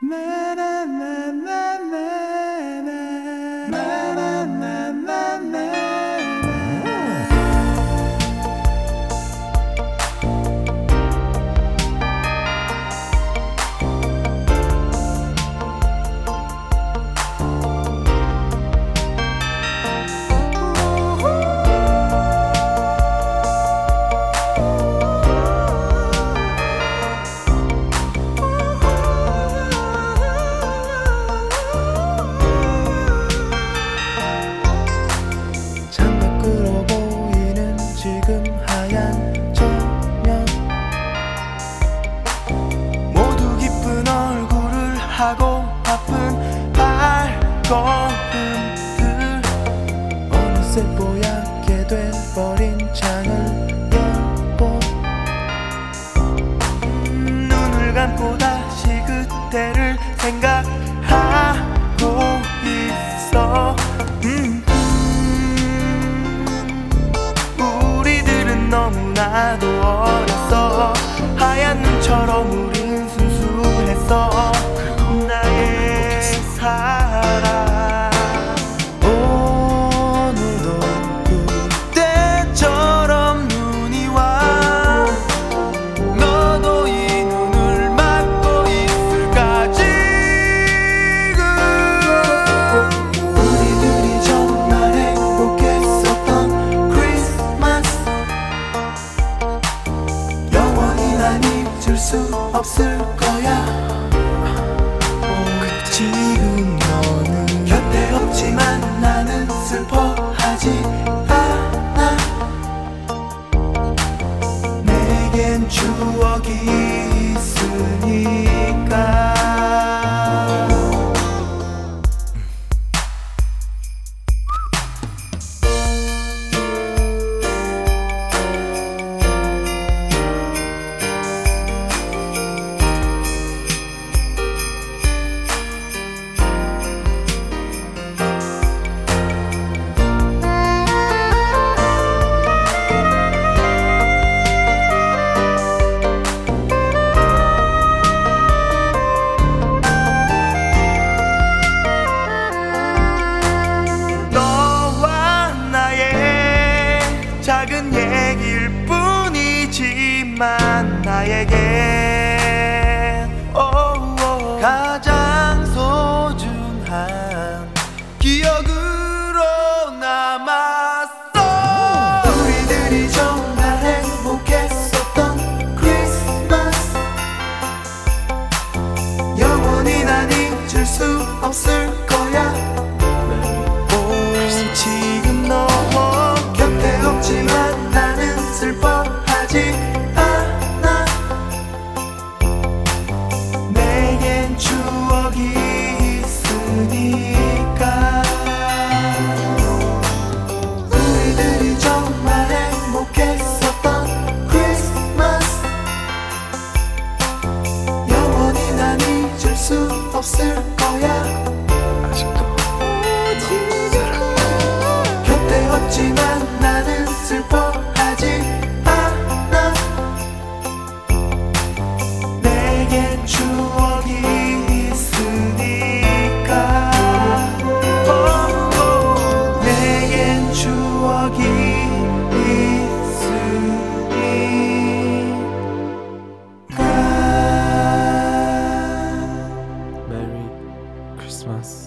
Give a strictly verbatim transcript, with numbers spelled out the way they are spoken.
창밖으로 보이는 지금 하얀 저녁, 모두 기쁜 얼굴을 하고 바쁜 발걸음들, 어느새 뽀얗게 돼버린 창을 열고 음, 눈을 감고 다시 그때를 생각하고 있어. 음. 너무나도 어렸어. 하얀 눈처럼 우린 순수했어. 나의 사랑, 오늘도 그때처럼 눈이 와. 너도 이 눈을 막고 있을까 지금. 우리들이 정말 행복했었던 크리스마스, 영원히 난 잊을 수 없을 거야. 그 지금 너는 곁에 없지만 나는 슬퍼하지 않아. 내겐 추억이 있으니까. 작은 얘기일 뿐이지만 나에겐 오오 가장 소중한 기억으로 남았어. 우리들이 정말 행복했었던 크리스마스, 영원히 난 잊을 수 없을 거야. 오, 지금 너 없지만 나는 슬퍼하지 않아. 내겐 추억이 있으니까. 우리들이 정말 행복했었던 크리스마스, 영원히 난 잊을 수 없을 거야. 아직도 곁에 없지만 나는 슬퍼하지 않아. 내겐 추억이 있으니까. 오, 오, 내겐 추억이 있으니까. 메리 크리스마스.